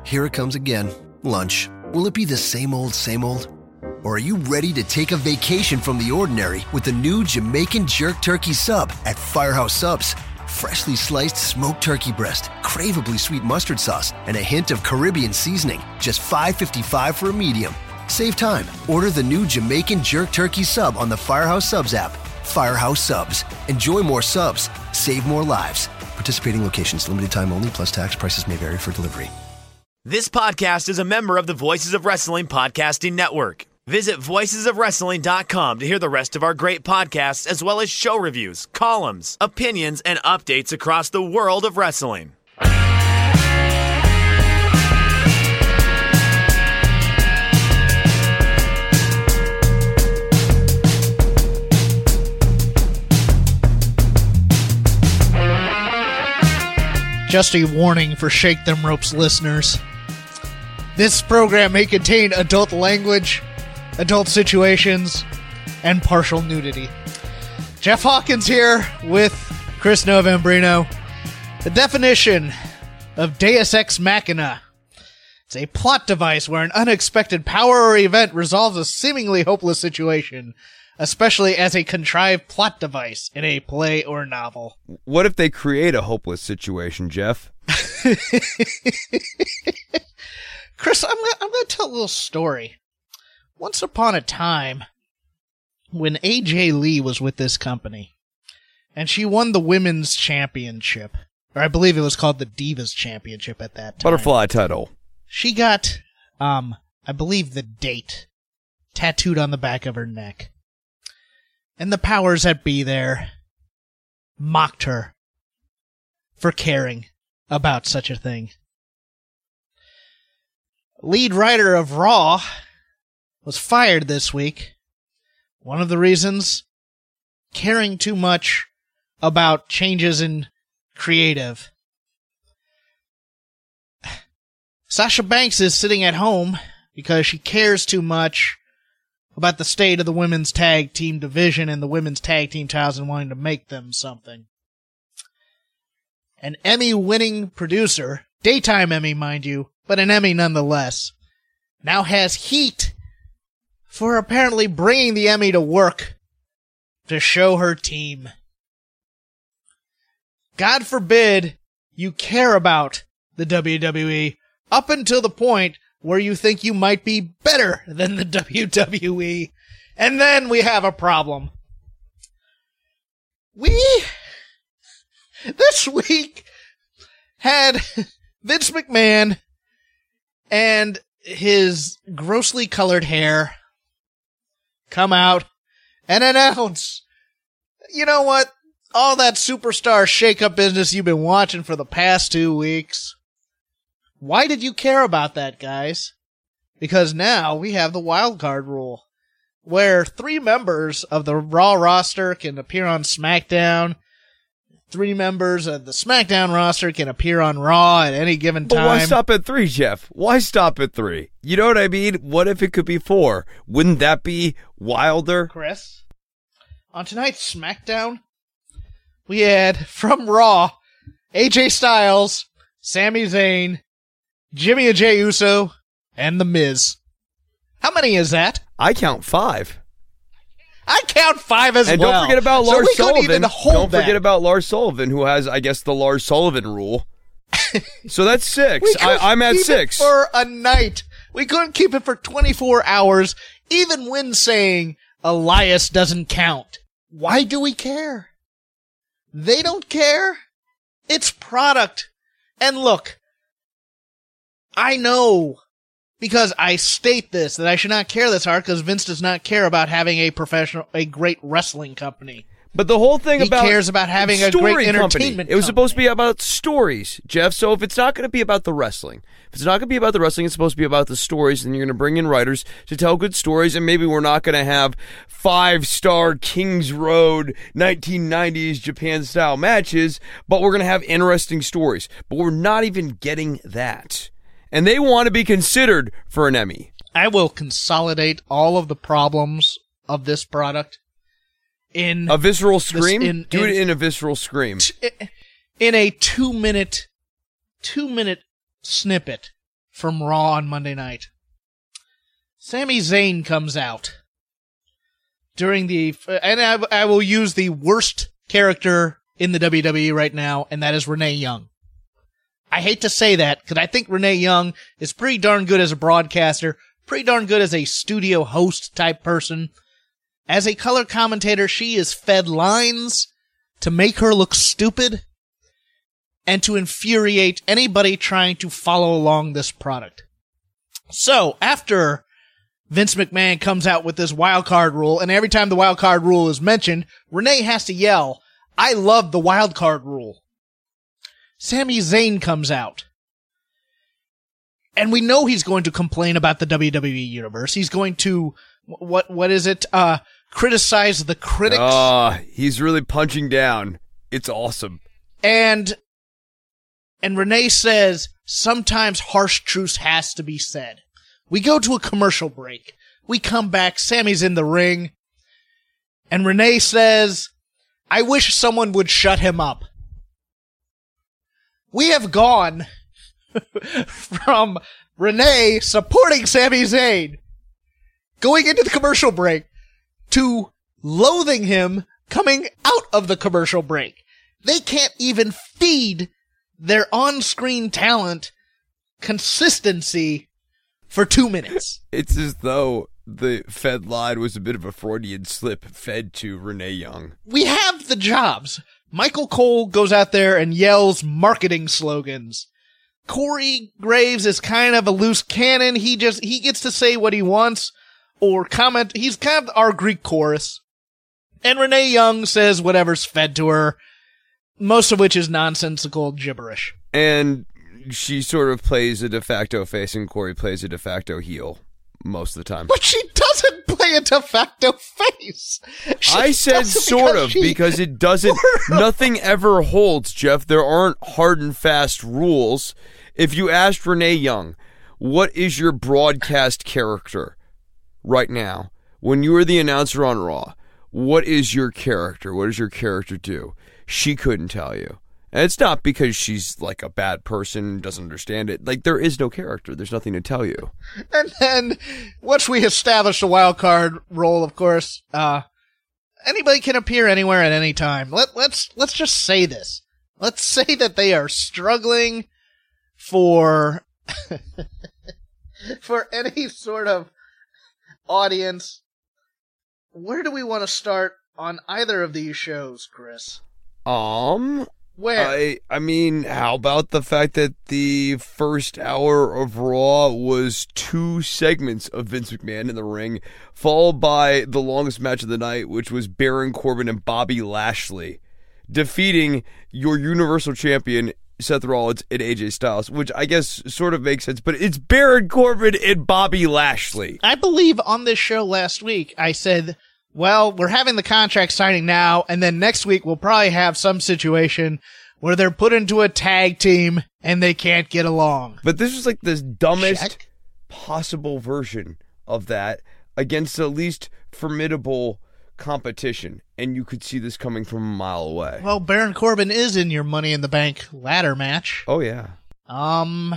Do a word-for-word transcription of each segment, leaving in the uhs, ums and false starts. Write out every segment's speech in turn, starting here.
Here it comes again. Lunch. Will it be the same old, same old? Or are you ready to take a vacation from the ordinary with the new Jamaican Jerk Turkey Sub at Firehouse Subs? Freshly sliced smoked turkey breast, craveably sweet mustard sauce, and a hint of Caribbean seasoning. Just five dollars and fifty-five cents for a medium. Save time. Order the new Jamaican Jerk Turkey Sub on the Firehouse Subs app. Firehouse Subs. Enjoy more subs. Save more lives. Participating locations. Limited time only, plus tax. Prices may vary for delivery. This podcast is a member of the Voices of Wrestling Podcasting Network. Visit voices of wrestling dot com to hear the rest of our great podcasts, as well as show reviews, columns, opinions, and updates across the world of wrestling. Just a warning for Shake Them Ropes listeners. This program may contain adult language, adult situations, and partial nudity. Jeff Hawkins here with Chris Novembrino. The definition of Deus Ex Machina. It's a plot device where an unexpected power or event resolves a seemingly hopeless situation, especially as a contrived plot device in a play or novel. What if they create a hopeless situation, Jeff? Chris, I'm gonna, I'm gonna tell a little story. Once upon a time, when A J Lee was with this company, and she won the women's championship, or I believe it was called the Divas Championship at that time. Butterfly title. She got, um, I believe the date tattooed on the back of her neck. And the powers that be there mocked her for caring about such a thing. Lead writer of Raw was fired this week. One of the reasons, caring too much about changes in creative. Sasha Banks is sitting at home because she cares too much about the state of the women's tag team division and the women's tag team titles and wanting to make them something. An Emmy-winning producer, daytime Emmy, mind you, but an Emmy nonetheless, now has heat for apparently bringing the Emmy to work to show her team. God forbid you care about the W W E up until the point where you think you might be better than the W W E, and then we have a problem. We, this week, had Vince McMahon and his grossly colored hair come out and announce, you know what, all that superstar shake-up business you've been watching for the past two weeks, why did you care about that, guys? Because now we have the wild card rule, where three members of the Raw roster can appear on SmackDown. Three members of the SmackDown roster can appear on Raw at any given time. But why stop at three, Jeff? Why stop at three? You know what I mean? What if it could be four? Wouldn't that be wilder? Chris, on tonight's SmackDown, we had from Raw, A J Styles, Sami Zayn, Jimmy and Jey Uso, and The Miz. How many is that? I count five. I count five as and well. And don't forget about Lars so we Sullivan. Even hold don't that. forget about Lars Sullivan, who has, I guess, the Lars Sullivan rule. So that's six. I, I'm at keep six. It for a night. We couldn't keep it for twenty-four hours, even when saying Elias doesn't count. Why do we care? They don't care. It's product. And look, I know, because I state this, that I should not care this hard because Vince does not care about having a professional, a great wrestling company. But the whole thing he about... He cares about having a great entertainment company. company. It was supposed to be about stories, Jeff. So if it's not going to be about the wrestling, if it's not going to be about the wrestling, it's supposed to be about the stories, and you're going to bring in writers to tell good stories, and maybe we're not going to have five-star Kings Road nineteen nineties Japan-style matches, but we're going to have interesting stories. But we're not even getting that. And they want to be considered for an Emmy. I will consolidate all of the problems of this product in a visceral scream. This, in, Do in, it in a visceral scream. In a two minute, two minute snippet from Raw on Monday night. Sami Zayn comes out during the, and I, I will use the worst character in the W W E right now, and that is Renee Young. I hate to say that, because I think Renee Young is pretty darn good as a broadcaster, pretty darn good as a studio host type person. As a color commentator, she is fed lines to make her look stupid and to infuriate anybody trying to follow along this product. So, after Vince McMahon comes out with this wild card rule, and every time the wild card rule is mentioned, Renee has to yell, "I love the wild card rule." Sami Zayn comes out. And we know he's going to complain about the W W E universe. He's going to, what what is it, uh, criticize the critics. Ah, uh, he's really punching down. It's awesome. And, and Renee says, sometimes harsh truth has to be said. We go to a commercial break. We come back, Sammy's in the ring. And Renee says, "I wish someone would shut him up." We have gone from Renee supporting Sami Zayn, going into the commercial break, to loathing him coming out of the commercial break. They can't even feed their on-screen talent consistency for two minutes. It's as though the fed line was a bit of a Freudian slip fed to Renee Young. We have the jobs. Michael Cole goes out there and yells marketing slogans. Corey Graves is kind of a loose cannon. He just, he gets to say what he wants or comment. He's kind of our Greek chorus. And Renee Young says whatever's fed to her, most of which is nonsensical gibberish. And she sort of plays a de facto face and Corey plays a de facto heel most of the time. But she doesn't play a de facto face. She I said sort of, she... because it doesn't, nothing ever holds, Jeff. There aren't hard and fast rules. If you asked Renee Young, what is your broadcast character right now? When you were the announcer on Raw, what is your character? What does your character do? She couldn't tell you. And it's not because she's like a bad person, doesn't understand it. Like, there is no character. There's nothing to tell you. And then, once we establish the wild card role, of course, uh, anybody can appear anywhere at any time. Let, let's, let's just say this. Let's say that they are struggling for, for any sort of audience. Where do we want to start on either of these shows, Chris? Um... Where? I I mean, how about the fact that the first hour of Raw was two segments of Vince McMahon in the ring, followed by the longest match of the night, which was Baron Corbin and Bobby Lashley defeating your Universal Champion, Seth Rollins, and A J Styles, which I guess sort of makes sense, but it's Baron Corbin and Bobby Lashley. I believe on this show last week, I said, well, we're having the contract signing now, and then next week we'll probably have some situation where they're put into a tag team and they can't get along. But this was like the dumbest Check. possible version of that against the least formidable competition, and you could see this coming from a mile away. Well, Baron Corbin is in your Money in the Bank ladder match. Oh, yeah. Um,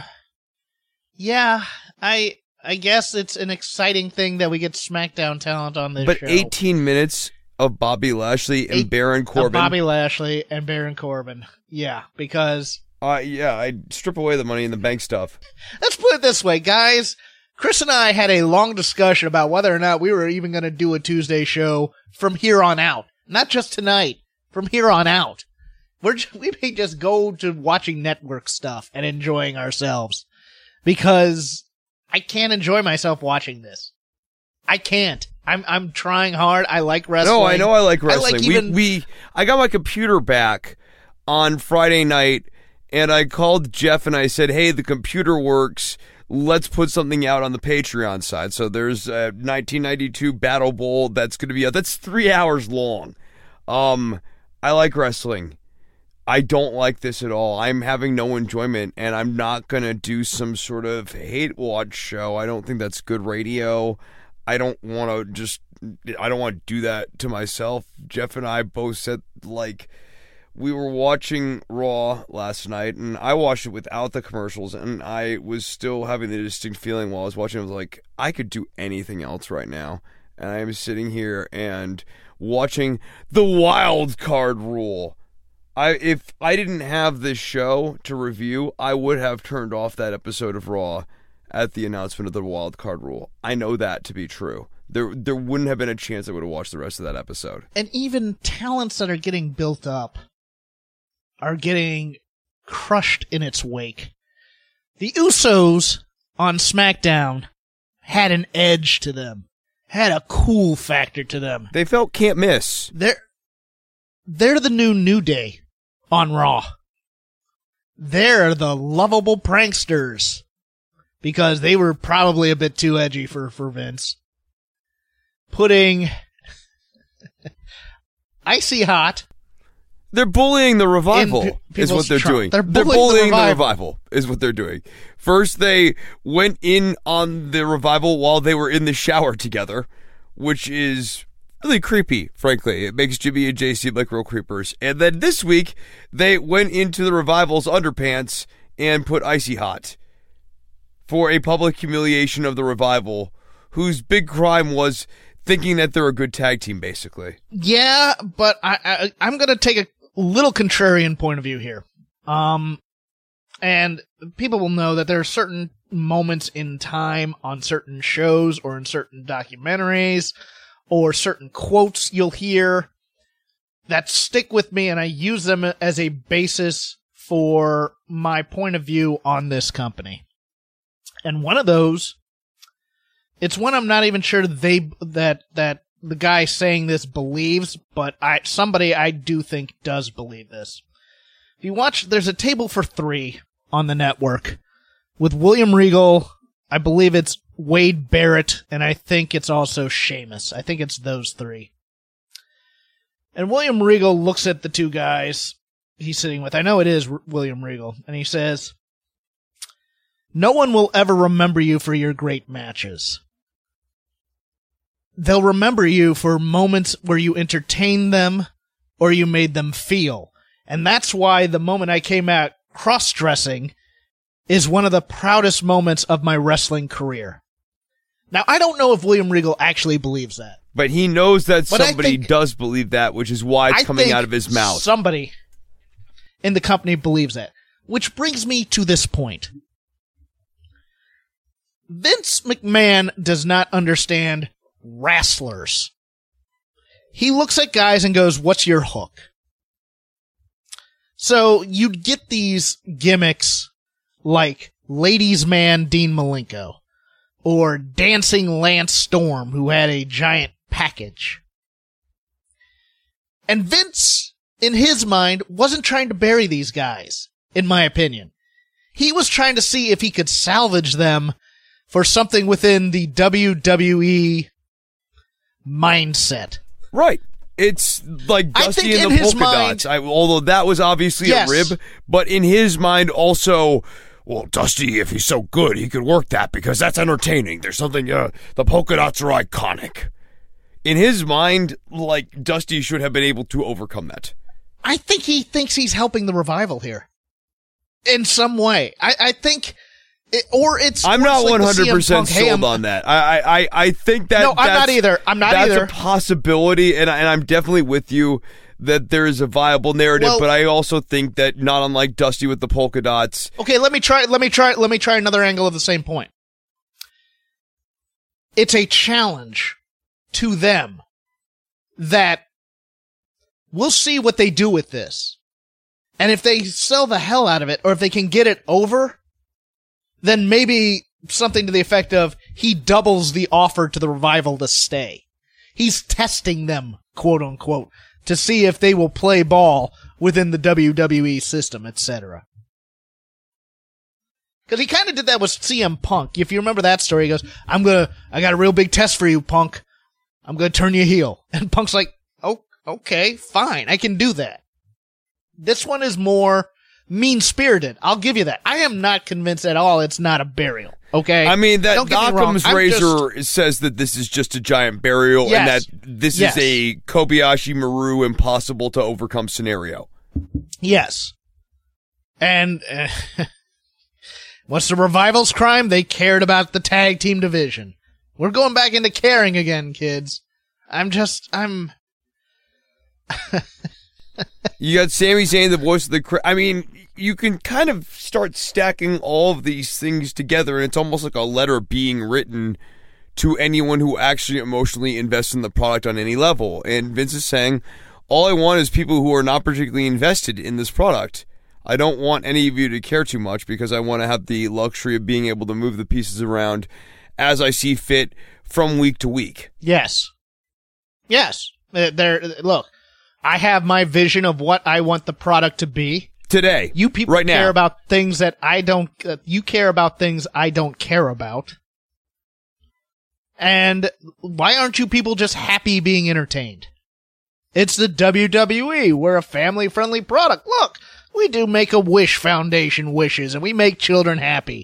yeah, I... I guess it's an exciting thing that we get SmackDown talent on this but show. But eighteen minutes of Bobby Lashley and Eight, Baron Corbin. Bobby Lashley and Baron Corbin. Yeah, because... Uh, yeah, I'd strip away the Money in the Bank stuff. Let's put it this way, guys. Chris and I had a long discussion about whether or not we were even going to do a Tuesday show from here on out. Not just tonight. From here on out. We're just, we may just go to watching network stuff and enjoying ourselves. Because... I can't enjoy myself watching this. I can't. I'm I'm trying hard. I like wrestling. No, I know I like wrestling. I like even... we, we I got my computer back on Friday night, and I called Jeff and I said, hey, the computer works. Let's put something out on the Patreon side. So there's a nineteen ninety-two Battle Bowl that's going to be out. That's three hours long. Um, I like wrestling. I don't like this at all. I'm having no enjoyment, and I'm not going to do some sort of hate watch show. I don't think that's good radio. I don't want to just, I don't want to do that to myself. Jeff and I both said, like, we were watching Raw last night, and I watched it without the commercials, and I was still having the distinct feeling while I was watching it. I was like, I could do anything else right now. And I am sitting here and watching the wild card rule. I if I didn't have this show to review, I would have turned off that episode of Raw at the announcement of the wild card rule. I know that to be true. There there wouldn't have been a chance I would have watched the rest of that episode. And even talents that are getting built up are getting crushed in its wake. The Usos on SmackDown had an edge to them, had a cool factor to them. They felt can't miss. They're, they're the new New Day on Raw. They're the lovable pranksters because they were probably a bit too edgy for, for Vince. Putting Icy Hot. They're bullying the Revival, pe- is what they're trunk. doing. They're they're bullying, bullying the, the, revival. revival, is what they're doing. First, they went in on the Revival while they were in the shower together, which is really creepy, frankly. It makes Jimmy and Jay seem like real creepers. And then this week, they went into the Revival's underpants and put Icy Hot for a public humiliation of the Revival, whose big crime was thinking that they're a good tag team, basically. Yeah, but I, I, I'm going to take a little contrarian point of view here. Um, and people will know that there are certain moments in time on certain shows or in certain documentaries or certain quotes you'll hear that stick with me, and I use them as a basis for my point of view on this company. And one of those, it's one I'm not even sure they that that the guy saying this believes, but I somebody I do think does believe this. If you watch, there's a Table for Three on the network with William Regal, I believe it's Wade Barrett, and I think it's also Sheamus. I think it's those three. And William Regal looks at the two guys he's sitting with. I know it is R- William Regal, and he says, "No one will ever remember you for your great matches. They'll remember you for moments where you entertained them or you made them feel. And that's why the moment I came out cross-dressing is one of the proudest moments of my wrestling career." Now, I don't know if William Regal actually believes that. But he knows that But I somebody think- does believe that, which is why it's I coming think out of his mouth. Somebody in the company believes that. Which brings me to this point. Vince McMahon does not understand wrestlers. He looks at guys and goes, "What's your hook?" So you'd get these gimmicks like Ladies Man Dean Malenko or Dancing Lance Storm, who had a giant package. And Vince, in his mind, wasn't trying to bury these guys, in my opinion. He was trying to see if he could salvage them for something within the W W E mindset. Right. It's like I Dusty think and in the his polka mind- dots. I, although that was obviously Yes. a rib, but in his mind also, well, Dusty, if he's so good, he could work that because that's entertaining. There's something, uh, the polka dots are iconic. In his mind, like, Dusty should have been able to overcome that. I think he thinks he's helping the Revival here. In some way. I, I think... It, or it's... I'm or not it's like one the hundred percent C M Punk, hey, sold I'm- on that. I, I, I- I think that No, I'm that's, not either. I'm not that's either. a possibility, and, I, and I'm definitely with you that there is a viable narrative, Well- but I also think that not unlike Dusty with the polka dots, Okay, let me try, let me try, let me try another angle of the same point. It's a challenge to them that we'll see what they do with this. And if they sell the hell out of it, or if they can get it over, then maybe something to the effect of he doubles the offer to the Revival to stay. He's testing them, quote unquote, to see if they will play ball within the W W E system, et cetera. Because he kind of did that with C M Punk. If you remember that story, he goes, I'm gonna, I got a real big test for you, Punk. I'm gonna turn you heel. And Punk's like, oh, okay, fine, I can do that. This one is more mean-spirited. I'll give you that. I am not convinced at all it's not a burial. Okay? I mean, that Don't get me wrong. Occam's I'm razor says that this is just a giant burial Yes. and that this Yes. is a Kobayashi Maru impossible to overcome scenario. Yes. And uh, what's the Revival's crime? They cared about the tag team division. We're going back into caring again, kids. I'm just, I'm... You got Sami Zayn, the voice of the... Cra- I mean, you can kind of start stacking all of these things together, and it's almost like a letter being written to anyone who actually emotionally invests in the product on any level. And Vince is saying, all I want is people who are not particularly invested in this product. I don't want any of you to care too much because I want to have the luxury of being able to move the pieces around as I see fit from week to week. Yes. Yes. Uh, there. Look, I have my vision of what I want the product to be. Today. You people right care now. about things that I don't, uh, you care about things I don't care about. And why aren't you people just happy being entertained? It's the W W E. We're a family-friendly product. Look, we do Make-A-Wish Foundation wishes, and we make children happy.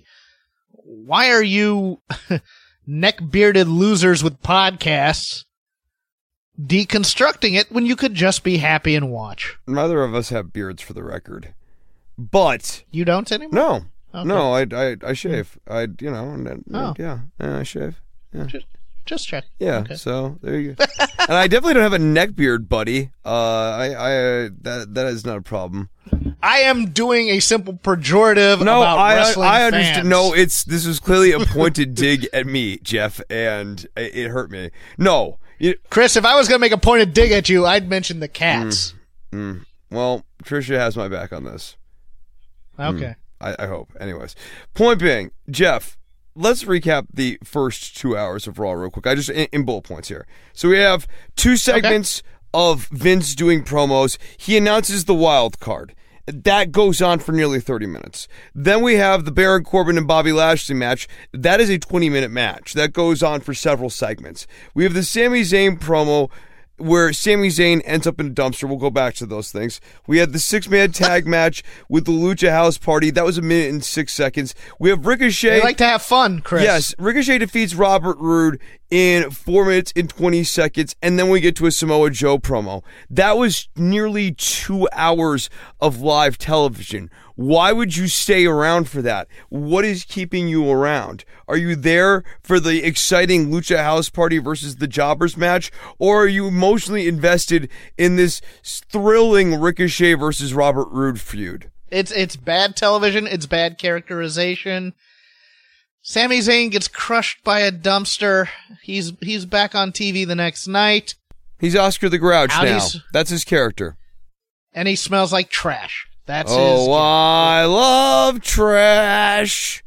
Why are you neck-bearded losers with podcasts deconstructing it when you could just be happy and watch? Neither of us have beards, for the record. But... You don't anymore? No. Okay. No, I, I, I shave. I, you know, and, Oh. yeah, yeah, I shave. Yeah. Just, just check. Yeah, Okay. so there you go. And I definitely don't have a neck beard, buddy. Uh, I, I, uh, that, that is not a problem. I am doing a simple pejorative No, about I, wrestling I fans. understand. No, it's this was clearly a pointed dig at me, Jeff, and it, it hurt me. No, you, Chris, if I was going to make a pointed dig at you, I'd mention the cats. mm, well, Tricia has my back on this. Okay. Mm, I, I hope. Anyways, point being, Jeff. Let's recap the first two hours of Raw real quick. I just in, in bullet points here. So we have two segments of Vince doing promos. He announces the wild card. That goes on for nearly thirty minutes. Then we have the Baron Corbin and Bobby Lashley match. That is a twenty-minute match. That goes on for several segments. We have the Sami Zayn promo where Sami Zayn ends up in a dumpster. We'll go back to those things. We had the six-man tag match with the Lucha House Party. That was a minute and six seconds. We have Ricochet. They like to have fun, Chris. Yes, Ricochet defeats Robert Roode in four minutes and twenty seconds, and then we get to a Samoa Joe promo. That was nearly two hours of live television. Why would you stay around for that? What is keeping you around? Are you there for the exciting Lucha House Party versus the Jobbers match, or are you emotionally invested in this thrilling Ricochet versus Robert Roode feud? It's it's bad television. It's bad characterization. Sami Zayn gets crushed by a dumpster. He's he's back on T V the next night. He's Oscar the Grouch How now. he's- That's his character. And he smells like trash. That's his. Oh, I love trash.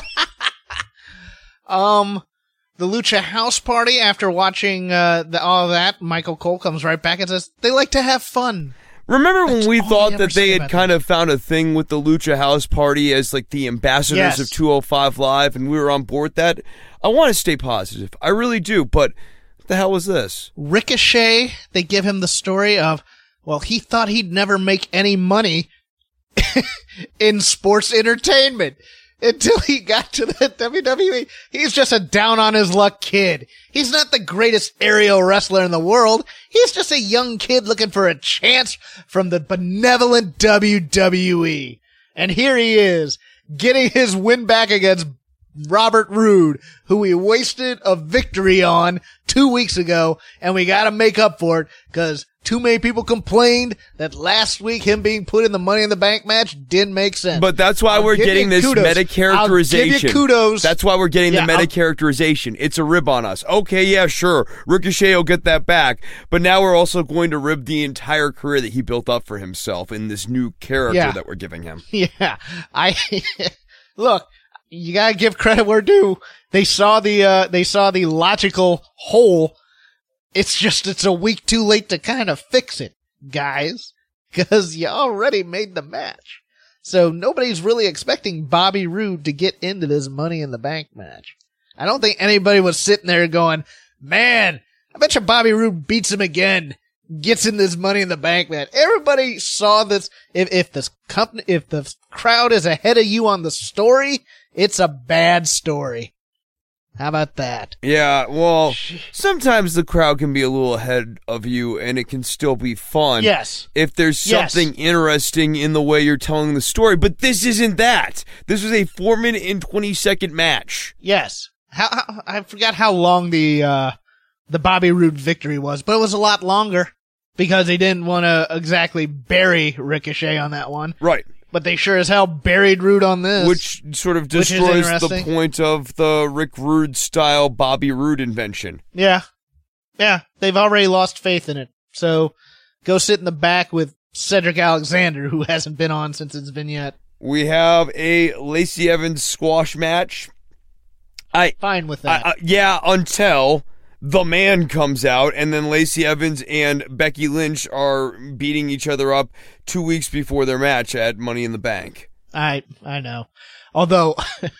Um, the Lucha House Party, after watching uh, the, all of that, Michael Cole comes right back and says, they like to have fun. Remember when That's we all thought he ever that they said had about kind of found a thing with the Lucha House Party as like the ambassadors Yes. of two oh five Live, and we were on board with that? I want to stay positive. I really do, but what the hell was this? Ricochet, they give him the story of, well, he thought he'd never make any money in sports entertainment until he got to the W W E. He's just a down on his luck kid. He's not the greatest aerial wrestler in the world. He's just a young kid looking for a chance from the benevolent W W E. And here he is, getting his win back against Robert Roode, who we wasted a victory on two weeks ago, and we gotta make up for it, cause too many people complained that last week him being put in the Money in the Bank match didn't make sense. But that's why I'll we're give getting you this kudos. meta characterization. I'll give you kudos. That's why we're getting Yeah, the meta I'll- characterization. It's a rib on us. Okay, yeah, sure. Ricochet will get that back. But now we're also going to rib the entire career that he built up for himself in this new character Yeah. that we're giving him. Yeah, I look. You gotta give credit where due. They saw the uh, they saw the logical hole. It's just it's a week too late to kind of fix it, guys, because you already made the match. So nobody's really expecting Bobby Roode to get into this Money in the Bank match. I don't think anybody was sitting there going, "Man, I bet you Bobby Roode beats him again." Gets in this Money in the Bank match. Everybody saw this. If if this company, if the crowd is ahead of you on the story, it's a bad story. How about that? Yeah, well, sometimes the crowd can be a little ahead of you, and it can still be fun. Yes. If there's Yes. something interesting in the way you're telling the story. But this isn't that. This was a four minute and twenty second match. Yes. How, how I forgot how long the uh, the Bobby Roode victory was, but it was a lot longer because they didn't want to exactly bury Ricochet on that one. Right. But they sure as hell buried Roode on this. Which sort of Which is destroys the interesting. point of the Rick Rude style Bobby Roode invention. Yeah. Yeah. They've already lost faith in it. So go sit in the back with Cedric Alexander, who hasn't been on since its vignette. We have a Lacey Evans squash match. I Fine with I, that. I, yeah, until the man comes out, and then Lacey Evans and Becky Lynch are beating each other up two weeks before their match at Money in the Bank. I I know. Although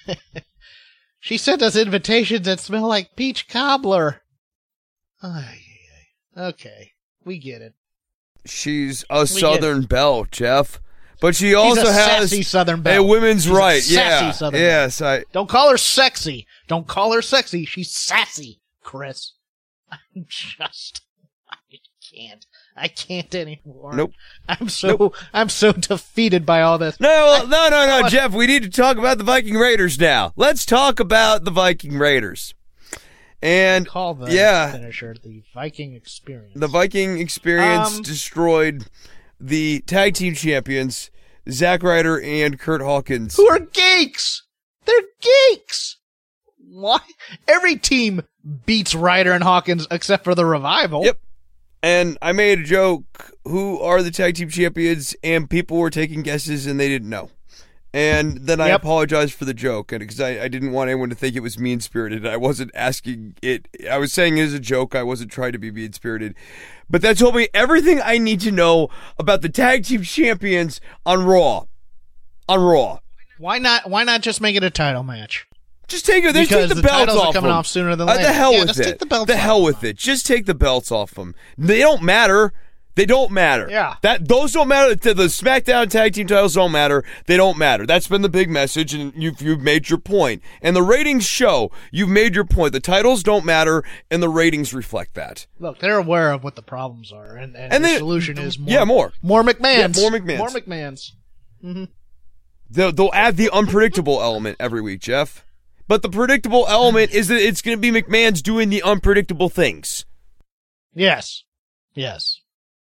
she sent us invitations that smell like peach cobbler. Ay, ay, ay. Okay, we get it. She's a Southern Belle, Jeff. But she also She's a has sassy Southern a Belle. women's She's a right. sassy Yeah. Southern yes, I Don't call her sexy. Don't call her sexy. She's sassy, Chris. I'm just, I can't. I can't anymore. Nope. I'm so, I'm so defeated by all this. No, no, no, no, I- Jeff, we need to talk about the Viking Raiders now. Let's talk about the Viking Raiders. And Call the yeah, finisher the Viking Experience. the Viking Experience Um, destroyed the tag team champions, Zack Ryder and Kurt Hawkins. Who are geeks? They're geeks. Why? Every team beats Ryder and Hawkins except for the Revival. Yep. And I made a joke, who are the tag team champions, and people were taking guesses and they didn't know. And then I Yep. apologized for the joke, and because I, I didn't want anyone to think it was mean-spirited. I wasn't asking it. I was saying it as a joke. I wasn't trying to be mean-spirited. But that told me everything I need to know about the tag team champions on Raw. On Raw. Why not? Why not just make it a title match? Just take it. They Because take the, the belts titles are off coming them. off sooner than Uh, later. the hell Yeah, with just it. take the belts the off hell them. with it. Just take the belts off them. They don't matter. They don't matter. Yeah. That those don't matter. The, the SmackDown tag team titles don't matter. They don't matter. That's been the big message, and you've you've made your point. And the ratings show you've made your point. The titles don't matter, and the ratings reflect that. Look, they're aware of what the problems are, and, and, And the they- solution is more. yeah, more. More McMahons. Yeah, more McMahons. More McMahons. They'll, they'll add the unpredictable element every week, Jeff. But the predictable element is that it's going to be McMahon's doing the unpredictable things. Yes. Yes.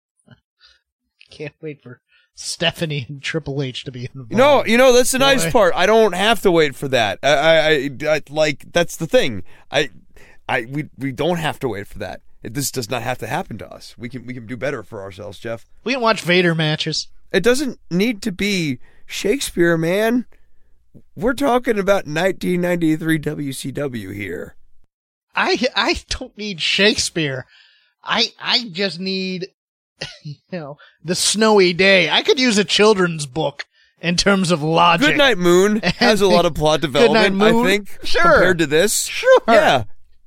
Can't wait for Stephanie and Triple H to be involved. No, you know, that's the nice Boy. part. I don't have to wait for that. I, I, I, I like, that's the thing. I, I, we, we don't have to wait for that. It, this does not have to happen to us. We can, we can do better for ourselves, Jeff. We can watch Vader matches. It doesn't need to be Shakespeare, man. We're talking about nineteen ninety-three W C W here. I I don't need Shakespeare. I I just need, you know, the snowy day. I could use a children's book in terms of logic. Good Night Moon has a lot of plot development, Moon? I think, Sure. compared to this. Sure. Yeah.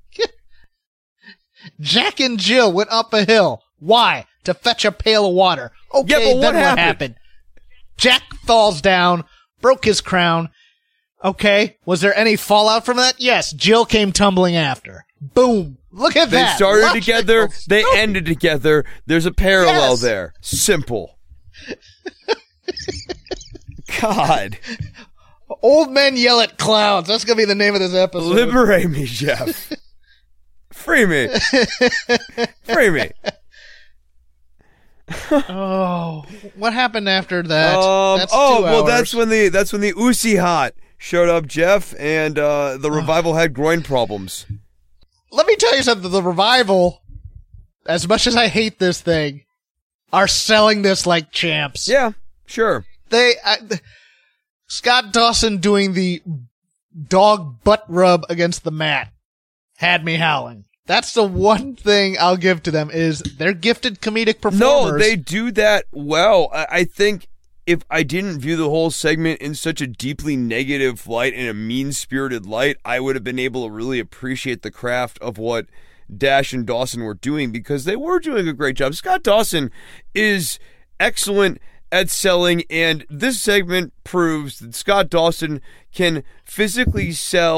Jack and Jill went up a hill. Why? To fetch a pail of water. Okay, Yeah, but then what what happened? happened? Jack falls down, broke his crown. Okay, was there any fallout from that? Yes, Jill came tumbling after. Boom. Look at They that. started Logical together, they story. ended together. There's a parallel Yes. there. Simple. God. Old men yell at clouds. That's going to be the name of this episode. Liberate me, Jeff. Free me. Free me. Oh, what happened after that? Um, that's oh, two well, hours. that's when the that's when the Usi Hot showed up, Jeff, and uh, the Revival had groin problems. Let me tell you something. The Revival, as much as I hate this thing, are selling this like champs. Yeah, sure. They, I, Scott Dawson doing the dog butt rub against the mat had me howling. That's the one thing I'll give to them is they're gifted comedic performers. No, they do that well. I, I think if I didn't view the whole segment in such a deeply negative light and a mean-spirited light, I would have been able to really appreciate the craft of what Dash and Dawson were doing, because they were doing a great job. Scott Dawson is excellent at selling, and this segment proves that Scott Dawson can physically sell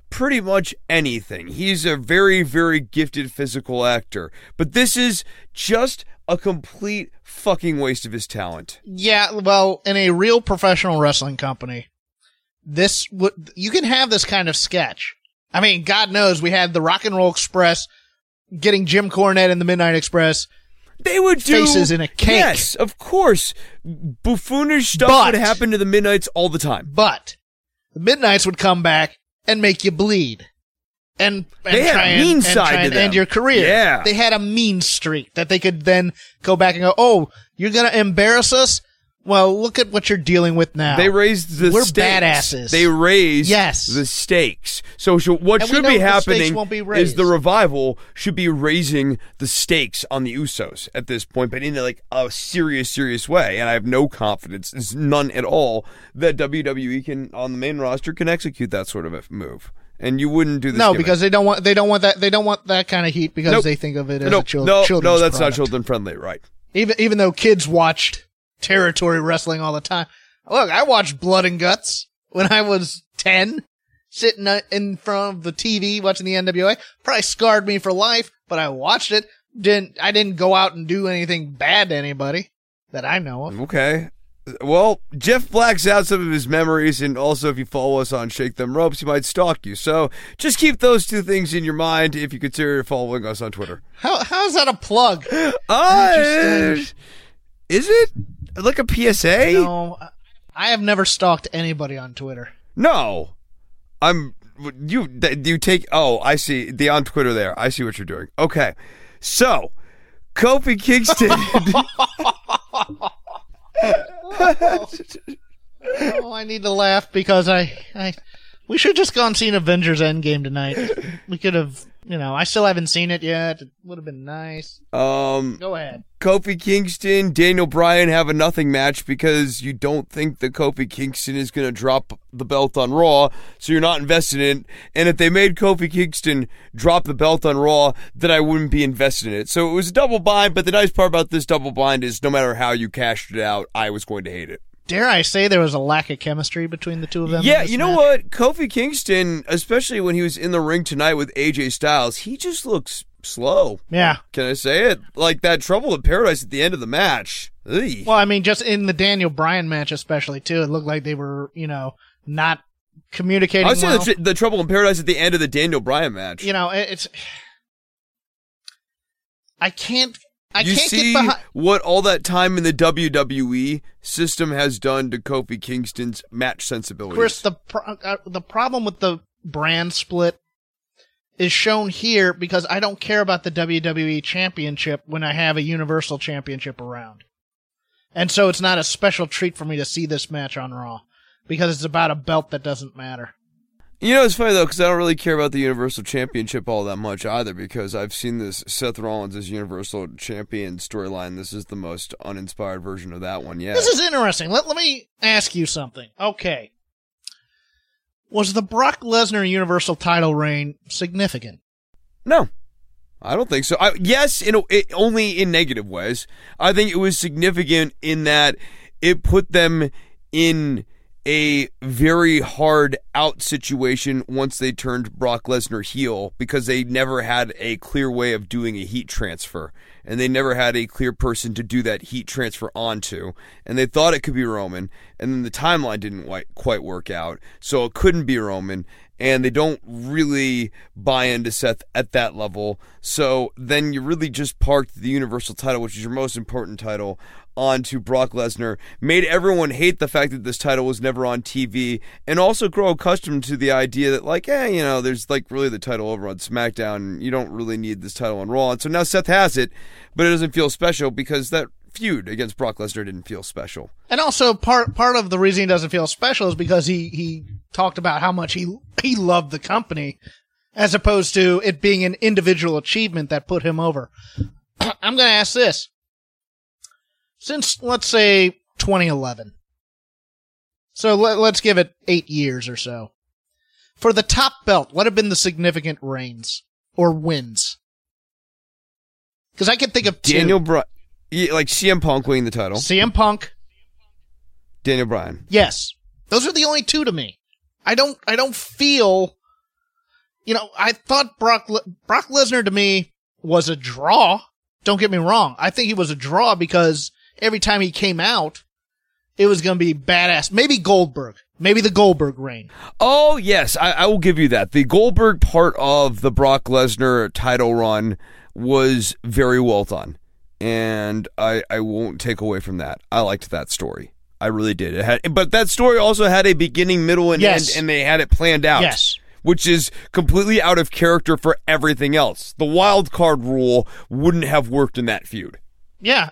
pretty much anything. He's a very, very gifted physical actor. But this is just a complete fucking waste of his talent. Yeah, well, in a real professional wrestling company, this would, you can have this kind of sketch. I mean, God knows we had the Rock and Roll Express getting Jim Cornette in the Midnight Express. They would do faces in a cake. Yes, of course. Buffoonish stuff But- would happen to the Midnights all the time. But the Midnights would come back and make you bleed. And, and They had try a and, mean and side try to and them. end your career. Yeah. They had a mean streak that they could then go back and go, oh, you're going to embarrass us? Well, look at what you're dealing with now. They raised the We're stakes. badasses. They raised Yes. the stakes. So, so what And we should know be the stakes happening won't be is raised. the revival should be raising the stakes on the Usos at this point, but in like a serious, serious way. And I have no confidence, there's none at all, that W W E can on the main roster can execute that sort of a move. And you wouldn't do this. No, gimmick. because they don't want they don't want that they don't want that kind of heat because Nope. they think of it as no, a chil- no, children's no, that's product. not children friendly, right? Even even though kids watched territory wrestling all the time. Look, I watched Blood and Guts when I was ten, sitting in front of the T V watching the N W A. Probably scarred me for life, but I watched it. Didn't I didn't go out and do anything bad to anybody that I know of. Okay. Well, Jeff blacks out some of his memories, and also if you follow us on Shake Them Ropes, he might stalk you. So just keep those two things in your mind if you consider following us on Twitter. How how's that a plug? Uh, Interesting. is it like a P S A? No, I have never stalked anybody on Twitter. No. I'm you. You take. Oh, I see the on Twitter there. I see what you're doing. Okay, so Kofi Kingston. Oh, I need to laugh because I, I, we should just gone seen Avengers Endgame tonight. We could have, you know, I still haven't seen it yet. It would have been nice. um. Go ahead. Kofi Kingston, Daniel Bryan have a nothing match because you don't think that Kofi Kingston is going to drop the belt on Raw, so you're not invested in it. And if they made Kofi Kingston drop the belt on Raw, then I wouldn't be invested in it. So it was a double bind, but the nice part about this double bind is no matter how you cashed it out, I was going to hate it. Dare I say there was a lack of chemistry between the two of them? Yeah, in this you know match? what? Kofi Kingston, especially when he was in the ring tonight with A J Styles, he just looks slow. Yeah. Can I say it? Like that Trouble in Paradise at the end of the match. Ugh. Well, I mean, just in the Daniel Bryan match especially, too, it looked like they were, you know, not communicating I would say well. the, tr- the Trouble in Paradise at the end of the Daniel Bryan match. You know, it- it's... I can't... I you can't see get behind... what all that time in the W W E system has done to Kofi Kingston's match sensibilities. Chris, the pro- uh, the problem with the brand split is shown here because I don't care about the W W E Championship when I have a Universal Championship around. And so it's not a special treat for me to see this match on Raw because it's about a belt that doesn't matter. You know, it's funny, though, because I don't really care about the Universal Championship all that much either, because I've seen this Seth Rollins as Universal Champion storyline. This is the most uninspired version of that one yet. This is interesting. Let, let me ask you something. Okay. Was the Brock Lesnar Universal title reign significant? No, I don't think so. I, yes, in a, it, only in negative ways. I think it was significant in that it put them in a very hard out situation once they turned Brock Lesnar heel, because they never had a clear way of doing a heat transfer, and they never had a clear person to do that heat transfer onto, and they thought it could be Roman, and then the timeline didn't quite, quite work out, so it couldn't be Roman, and they don't really buy into Seth at that level, so then you really just parked the Universal title, which is your most important title, onto Brock Lesnar, made everyone hate the fact that this title was never on T V, and also grow accustomed to the idea that, like, eh, you know, there's, like, really the title over on SmackDown, and you don't really need this title on Raw, and so now Seth has it, but it doesn't feel special because that feud against Brock Lesnar didn't feel special. And also, part part of the reason he doesn't feel special is because he, he talked about how much he he loved the company, as opposed to it being an individual achievement that put him over. I'm going to ask this. Since, let's say, twenty eleven. So let, let's give it eight years or so. For the top belt, what have been the significant reigns or wins? Because I can think of two. Daniel Bryan, yeah, like C M Punk winning the title. C M Punk. Daniel Bryan. Yes. Those are the only two to me. I don't, I don't feel you know, I thought Brock, Le- Brock Lesnar to me was a draw. Don't get me wrong. I think he was a draw because every time he came out, it was going to be badass. Maybe Goldberg. Maybe the Goldberg reign. Oh, yes. I, I will give you that. The Goldberg part of the Brock Lesnar title run was very well done. And I, I won't take away from that. I liked that story. I really did. It had, but that story also had a beginning, middle, and yes. end, and they had it planned out. Yes. Which is completely out of character for everything else. The wild card rule wouldn't have worked in that feud. Yeah.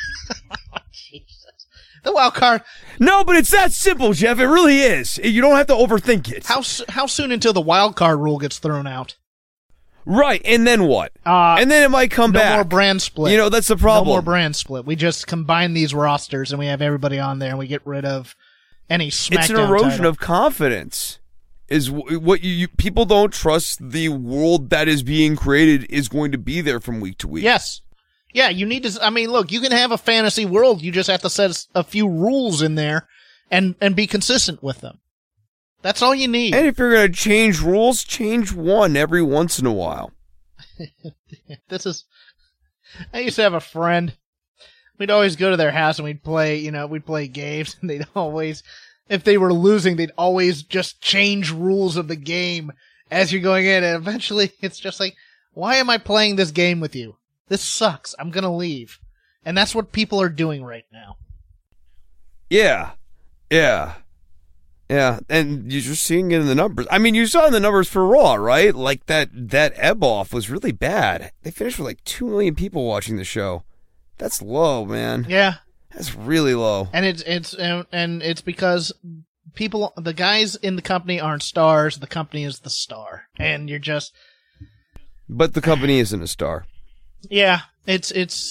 Jesus. The wild card. No, but it's that simple, Jeff. It really is. You don't have to overthink it. How how soon until the wild card rule gets thrown out? Right, and then what? Uh, and then it might come no back. No more brand split. You know, that's the problem. No more brand split. We just combine these rosters and we have everybody on there and we get rid of any SmackDown It's an erosion title. of confidence. Is what you, you people don't trust the world that is being created is going to be there from week to week. Yes. Yeah, you need to, I mean, look, you can have a fantasy world. You just have to set a few rules in there and, and be consistent with them. That's all you need. And if you're going to change rules, change one every once in a while. This is, I used to have a friend. We'd always go to their house and we'd play, you know, we'd play games and they'd always, if they were losing, they'd always just change rules of the game as you're going in. And eventually it's just like, why am I playing this game with you? This sucks. I'm going to leave. And that's what people are doing right now. Yeah. Yeah. Yeah, and you're just seeing it in the numbers. I mean, you saw in the numbers for Raw, right? Like, that that ebb-off was really bad. They finished with like two million people watching the show. That's low, man. Yeah. That's really low. And it's it's and, and it's because people, the guys in the company aren't stars. The company is the star. And you're just... But the company isn't a star. Yeah, it's... it's.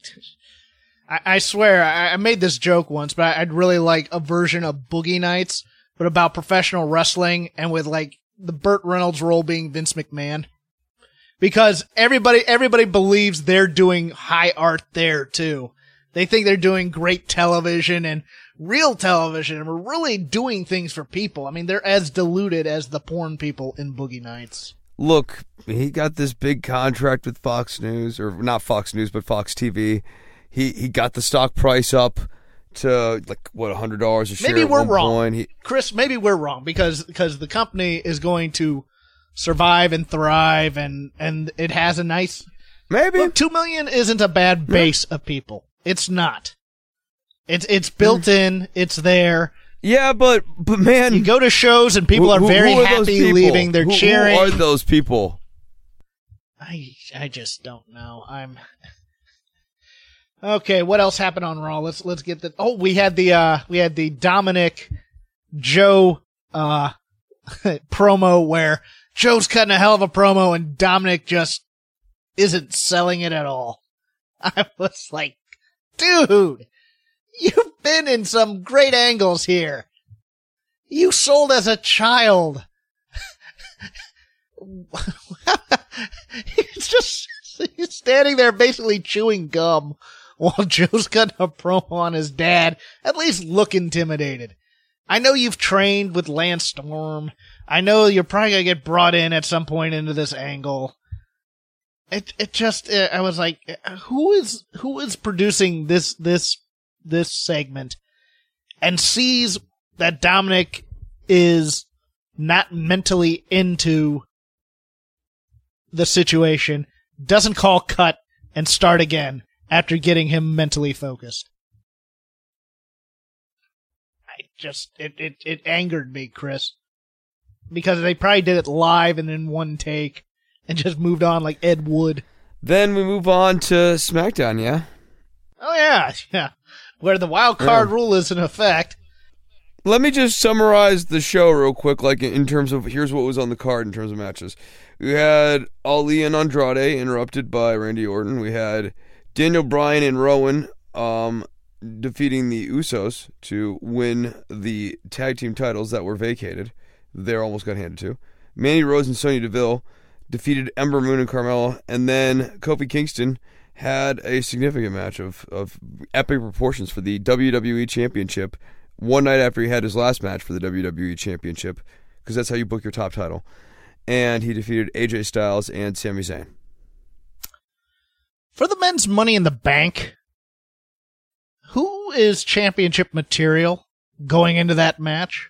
I, I swear, I, I made this joke once, but I'd really like a version of Boogie Nights, but about professional wrestling and with like the Burt Reynolds role being Vince McMahon. Because everybody, everybody believes they're doing high art there too. They think they're doing great television and real television and we're really doing things for people. I mean, they're as diluted as the porn people in Boogie Nights. Look, he got this big contract with Fox News, or not Fox News, but Fox T V. He, he got the stock price up to like what a hundred dollars a share. Maybe at we're one wrong, point. He, Chris. Maybe we're wrong because because the company is going to survive and thrive, and and it has a nice. Maybe Look, two million isn't a bad base yeah. of people. It's not. It's it's built in. It's there. Yeah, but but man, you go to shows and people who, are very who are happy leaving. They're who, cheering. Who are those people? I I just don't know. I'm. Okay, what else happened on Raw? Let's let's get the. Oh, we had the uh we had the Dominic Joe uh promo where Joe's cutting a hell of a promo and Dominic just isn't selling it at all. I was like, dude, you've been in some great angles here. You sold as a child. He's just he's standing there basically chewing gum. While Joe's cutting a promo on his dad, at least look intimidated. I know you've trained with Lance Storm. I know you're probably going to get brought in at some point into this angle. It it just, I was like, who is who is producing this this this segment and sees that Dominic is not mentally into the situation, doesn't call cut and start again after getting him mentally focused. I just, it, it, it angered me, Chris. Because they probably did it live and in one take and just moved on like Ed Wood. Then we move on to SmackDown, yeah? Oh, yeah, yeah. Where the wild card yeah. rule is in effect. Let me just summarize the show real quick, like in terms of, here's what was on the card in terms of matches. We had Ali and Andrade interrupted by Randy Orton. We had Daniel Bryan and Rowan um, defeating the Usos to win the tag team titles that were vacated. They almost got handed to. Mandy Rose and Sonya Deville defeated Ember Moon and Carmella. And then Kofi Kingston had a significant match of, of epic proportions for the W W E Championship one night after he had his last match for the W W E Championship, because that's how you book your top title. and he defeated A J Styles and Sami Zayn. For the men's Money in the Bank, who is championship material going into that match?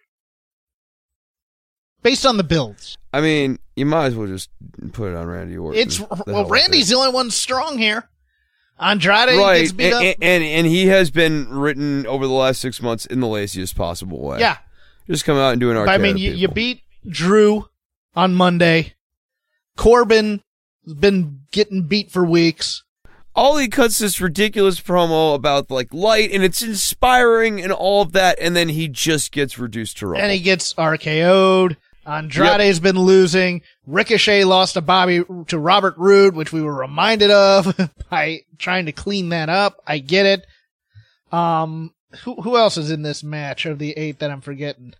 Based on the builds. I mean, you might as well just put it on Randy Orton. It's well, Randy's the only one strong here. Andrade right. gets beat and, up. And, and, and he has been written over the last six months in the laziest possible way. Yeah. Just come out and do an arcade. I mean, you, you beat Drew on Monday. Corbin has been getting beat for weeks. Ollie cuts this ridiculous promo about like light, and it's inspiring and all of that, and then he just gets reduced to rubble. And he gets R K O'd. Andrade's yep. been losing. Ricochet lost to Bobby to Robert Roode, which we were reminded of by trying to clean that up. I get it. Um, who who else is in this match of the eight that I'm forgetting?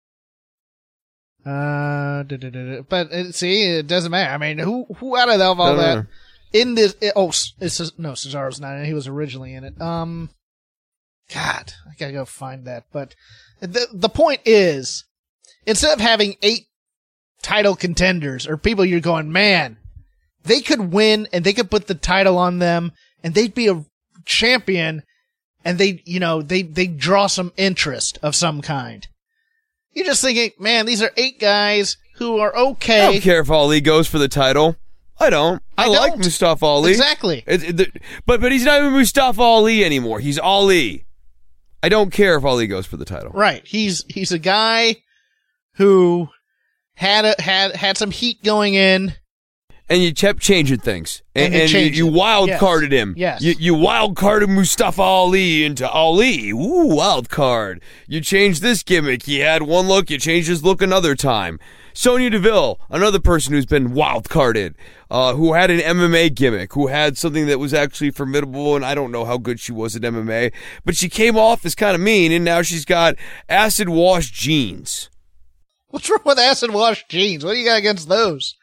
Uh, da, da, da, da. But it, see, it doesn't matter. I mean, who who out of all no, that no, no. in this? It, oh, it's no Cesaro's not in it. He was originally in it. Um, God, I gotta go find that. But the the point is, instead of having eight title contenders or people you're going, man, they could win and they could put the title on them and they'd be a champion and they, you know, they, they draw some interest of some kind. You're just thinking, man, these are eight guys who are okay. I don't care if Ali goes for the title. I don't. I, I like don't. Mustafa Ali. Exactly. It, it, the, but, but he's not even Mustafa Ali anymore. He's Ali. I don't care if Ali goes for the title. Right. He's, he's a guy who had a, had had some heat going in, and you kept changing things, and, and, and you, you wild yes. carded him. Yes, you, you wild carded Mustafa Ali into Ali. Ooh, wild card. You changed this gimmick. He had one look. You changed his look another time. Sonya Deville, another person who's been wild carded, uh, who had an M M A gimmick, who had something that was actually formidable, and I don't know how good she was at M M A, but she came off as kind of mean, and now she's got acid wash jeans. What's wrong with acid wash jeans? What do you got against those?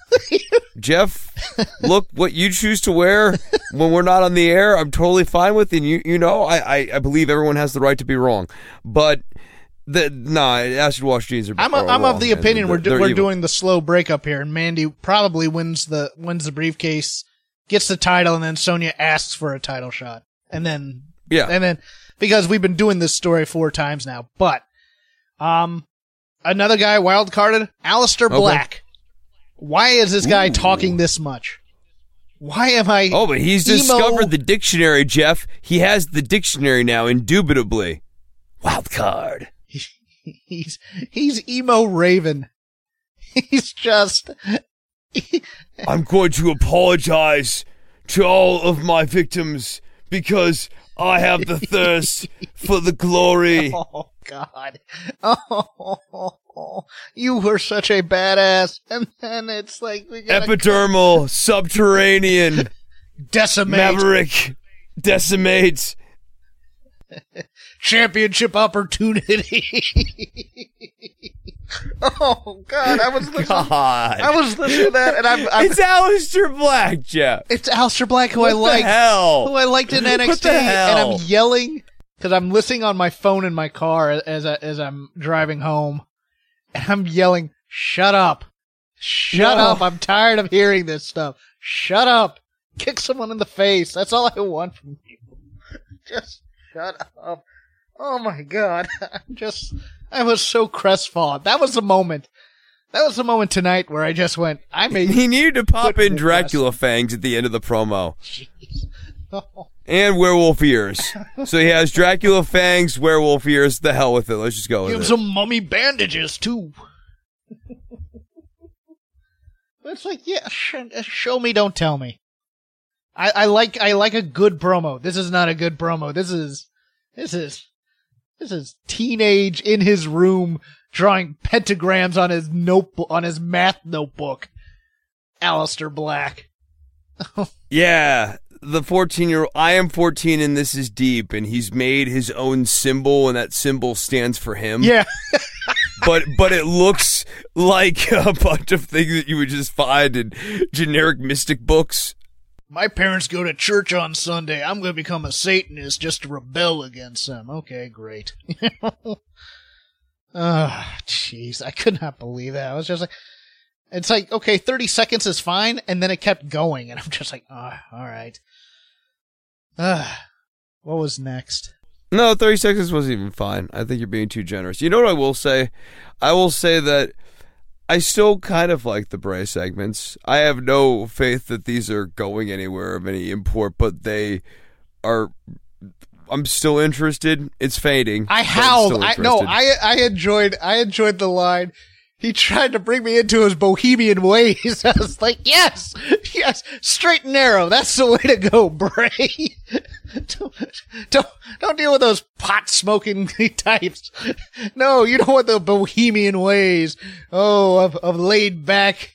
Jeff, look, what you choose to wear when we're not on the air, I'm totally fine with, and you you know, I, I, I believe everyone has the right to be wrong. But the nah, acid wash jeans are. I'm a, are I'm wrong, of the opinion they're, we're do, they're we're evil. doing the slow breakup here, and Mandy probably wins the wins the briefcase, gets the title, and then Sonya asks for a title shot, and then yeah, and then because we've been doing this story four times now, but um. Another guy wild carded, Aleister Black. Okay. Why is this guy Ooh. talking this much? Why am I? Oh, but he's emo? discovered the dictionary, Jeff. He has the dictionary now, indubitably. Wild card. He's he's emo Raven. He's just. I'm going to apologize to all of my victims because I have the thirst for the glory. Oh, God. Oh, you were such a badass. And then it's like... we gotta Epidermal, subterranean, decimate. Maverick, decimate. Championship opportunity. Oh, God. I was listening. God. I was listening to that, and I'm... I'm it's Aleister Black, Jeff. It's Aleister Black, who what I liked. hell? Who I liked in N X T. What the hell? And I'm yelling, because I'm listening on my phone in my car as I, as I'm driving home. And I'm yelling, shut up. Shut no. up. I'm tired of hearing this stuff. Shut up. Kick someone in the face. That's all I want from you. Just shut up. Oh, my God. I'm just... I was so crestfallen. That was the moment. That was the moment tonight where I just went, I made... He needed to pop in Dracula fangs at the end of the promo. Jeez. Oh. And werewolf ears. So he has Dracula fangs, werewolf ears. The hell with it. Let's just go with Give it. him some mummy bandages, too. It's like, yeah, sh- show me, don't tell me. I, I like I like a good promo. This is not a good promo. This is... This is... This is teenage in his room drawing pentagrams on his notebook, on his math notebook. Aleister Black. Yeah, the fourteen-year-old. I am fourteen and this is deep, and he's made his own symbol, and that symbol stands for him. Yeah. but but it looks like a bunch of things that you would just find in generic mystic books. My parents go to church on Sunday. I'm going to become a Satanist just to rebel against them. Okay, great. Ah, oh, jeez. I could not believe that. I was just like, It's like, okay, thirty seconds is fine, and then it kept going, and I'm just like, oh, all right. Uh, what was next? No, thirty seconds wasn't even fine. I think you're being too generous. You know what I will say? I will say that I still kind of like the Bray segments. I have no faith that these are going anywhere of any import, but they are. I'm still interested. It's fading. I howled. I, no, I I enjoyed. I enjoyed the line. He tried to bring me into his bohemian ways. I was like, yes, yes, straight and narrow. That's the way to go, Bray. don't, don't, don't deal with those pot smoking types. No, you don't want the bohemian ways. Oh, of, of laid back.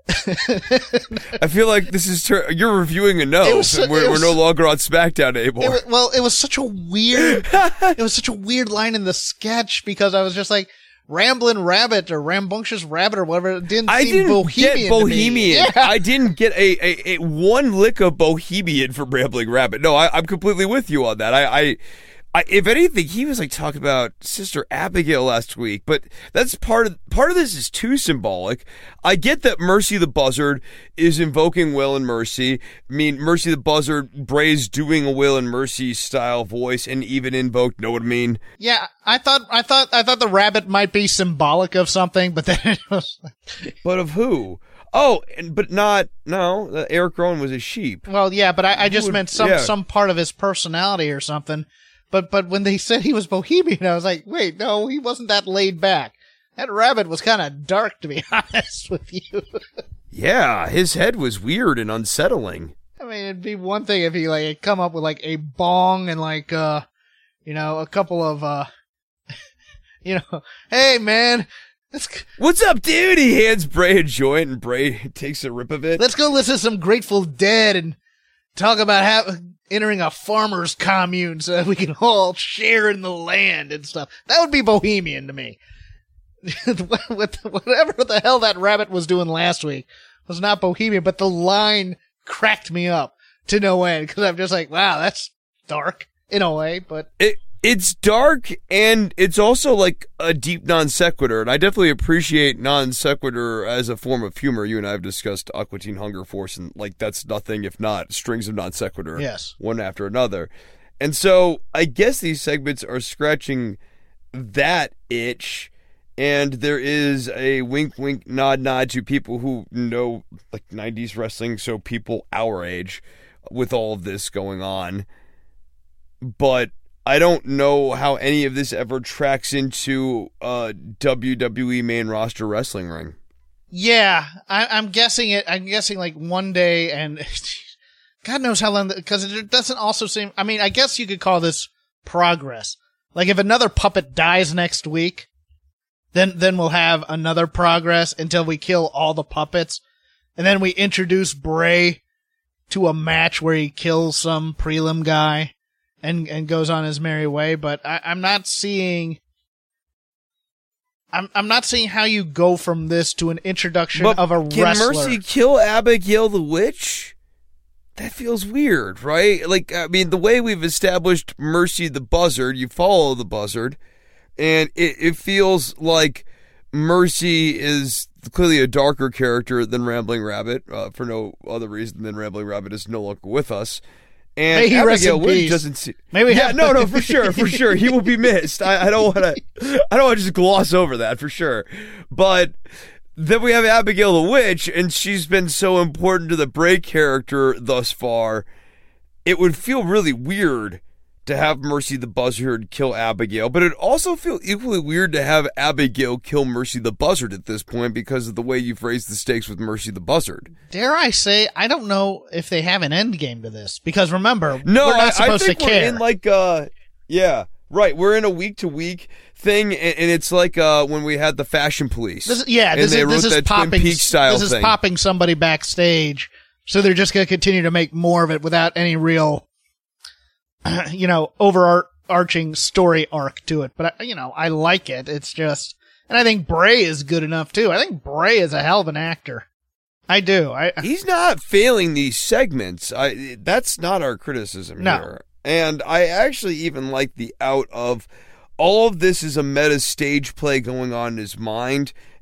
I feel like this is ter- you're reviewing a no. So, we're, was, we're no longer on SmackDown anymore. It was, well, it was such a weird. It was such a weird line in the sketch because I was just like. Ramblin' Rabbit or Rambunctious Rabbit or whatever. It didn't I seem didn't bohemian. Get bohemian. Yeah. I didn't get a, a, a one lick of bohemian from Rambling Rabbit. No, I, I'm completely with you on that. I, I, I, if anything, he was like talking about Sister Abigail last week, but that's part of part of this is too symbolic. I get that Mercy the Buzzard is invoking Will and Mercy. I mean, Mercy the Buzzard, Bray's doing a Will and Mercy style voice, and even invoked. Know what I mean? Yeah, I thought, I thought, I thought the rabbit might be symbolic of something, but then it was. Like... But of who? Oh, and, but not no. Uh, Eric Rowan was a sheep. Well, yeah, but I, I just would, meant some yeah. some part of his personality or something. But but when they said he was bohemian, I was like, wait, no, he wasn't that laid back. That rabbit was kind of dark, to be honest with you. Yeah, his head was weird and unsettling. I mean, it'd be one thing if he like had come up with like a bong and like uh, you know, a couple of uh, you know, hey man, let's what's up, dude? He hands Bray a joint and Bray takes a rip of it. Let's go listen to some Grateful Dead and talk about how. Entering a farmer's commune so that we can all share in the land and stuff. That would be bohemian to me. Whatever the hell that rabbit was doing last week was not bohemian, but the line cracked me up to no end because I'm just like, wow, that's dark in a way, but it it's dark and it's also like a deep non sequitur, and I definitely appreciate non sequitur as a form of humor. You and I have discussed Aqua Teen Hunger Force, and like that's nothing if not strings of non sequitur, yes, one after another. And so I guess these segments are scratching that itch, and there is a wink, wink, nod, nod to people who know like nineties wrestling, so people our age, with all of this going on, but. I don't know how any of this ever tracks into a W W E main roster wrestling ring. Yeah, I, I'm guessing it. I'm guessing like one day, and God knows how long. Because it doesn't also seem. I mean, I guess you could call this progress. Like if another puppet dies next week, then then we'll have another progress until we kill all the puppets, and then we introduce Bray to a match where he kills some prelim guy. And and goes on his merry way, but I, I'm not seeing. I'm I'm not seeing how you go from this to an introduction but of a can wrestler. Mercy kill Abigail the Witch? That feels weird, right? Like I mean, the way we've established Mercy the Buzzard, you follow the Buzzard, and it, it feels like Mercy is clearly a darker character than Rambling Rabbit, uh, for no other reason than Rambling Rabbit is no longer with us. And May he rest Abigail in Witch peace. doesn't see. Maybe yeah, have- no, no, for sure, for sure, he will be missed. I, I don't want to. I don't want to just gloss over that for sure. But then we have Abigail the Witch, and she's been so important to the Bray character thus far. It would feel really weird to have Mercy the Buzzard kill Abigail, but it'd also feel equally weird to have Abigail kill Mercy the Buzzard at this point because of the way you've raised the stakes with Mercy the Buzzard. Dare I say, I don't know if they have an end game to this because remember, no, we're not I, supposed I think to we're care. in like uh, yeah, right. We're in a week to week thing, and, and it's like uh when we had the Fashion Police. This is, yeah, and this they is this wrote is that Twin popping. Peaks style this is thing. popping somebody backstage, so they're just going to continue to make more of it without any real, you know, overarching story arc to it. But you know, I like it. It's just, and I think Bray is good enough too. I think Bray is a hell of an actor. I do. I He's not failing these segments. I that's not our criticism No. here. And I actually even like the out of all of this is a meta stage play going on in his mind,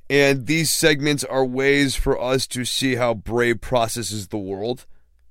and these segments are ways for us to see how Bray processes the world.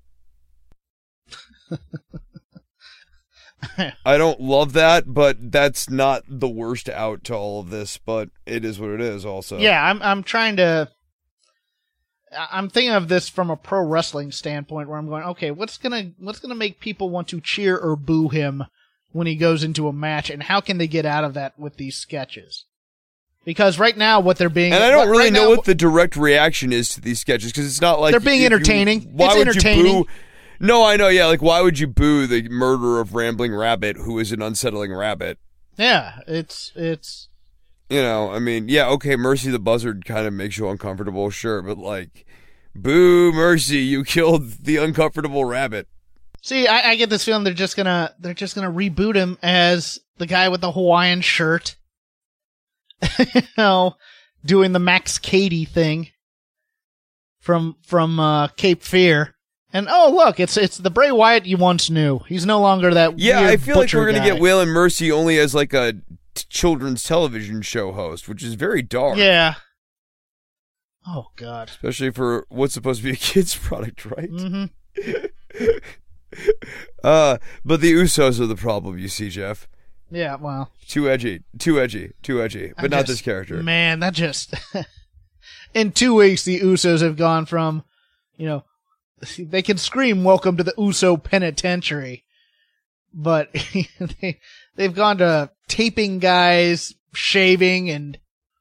I don't love that, but that's not the worst out to all of this, but it is what it is also. Yeah, I'm I'm trying to I'm thinking of this from a pro wrestling standpoint where I'm going, okay, what's gonna what's gonna make people want to cheer or boo him when he goes into a match, and how can they get out of that with these sketches? Because right now what they're being And I don't really right know now, what the direct reaction is to these sketches, because it's not like they're being if you- entertaining. why It's would entertaining. You boo? No, I know, yeah, like why would you boo the murder of Rambling Rabbit, who is an unsettling rabbit? Yeah, it's it's You know, I mean, yeah, okay, Mercy the Buzzard kind of makes you uncomfortable, sure, but like, boo, Mercy, you killed the uncomfortable rabbit. See, I, I get this feeling they're just gonna they're just gonna reboot him as the guy with the Hawaiian shirt, you know, doing the Max Cady thing from from uh, Cape Fear, and oh look, it's it's the Bray Wyatt you once knew. He's no longer that. Yeah, weird I feel like butcher we're gonna guy. get Waylon Mercy only as like a t- children's television show host, which is very dark. Yeah. Oh God. Especially for what's supposed to be a kid's product, right? Mm-hmm. uh, but the Usos are the problem, you see, Jeff. Yeah. Well. Too edgy, too edgy, too edgy. But I not just- this character. Man, that just in two weeks the Usos have gone from, you know, they can scream "Welcome to the Uso Penitentiary," but they they've gone to taping guys, shaving, and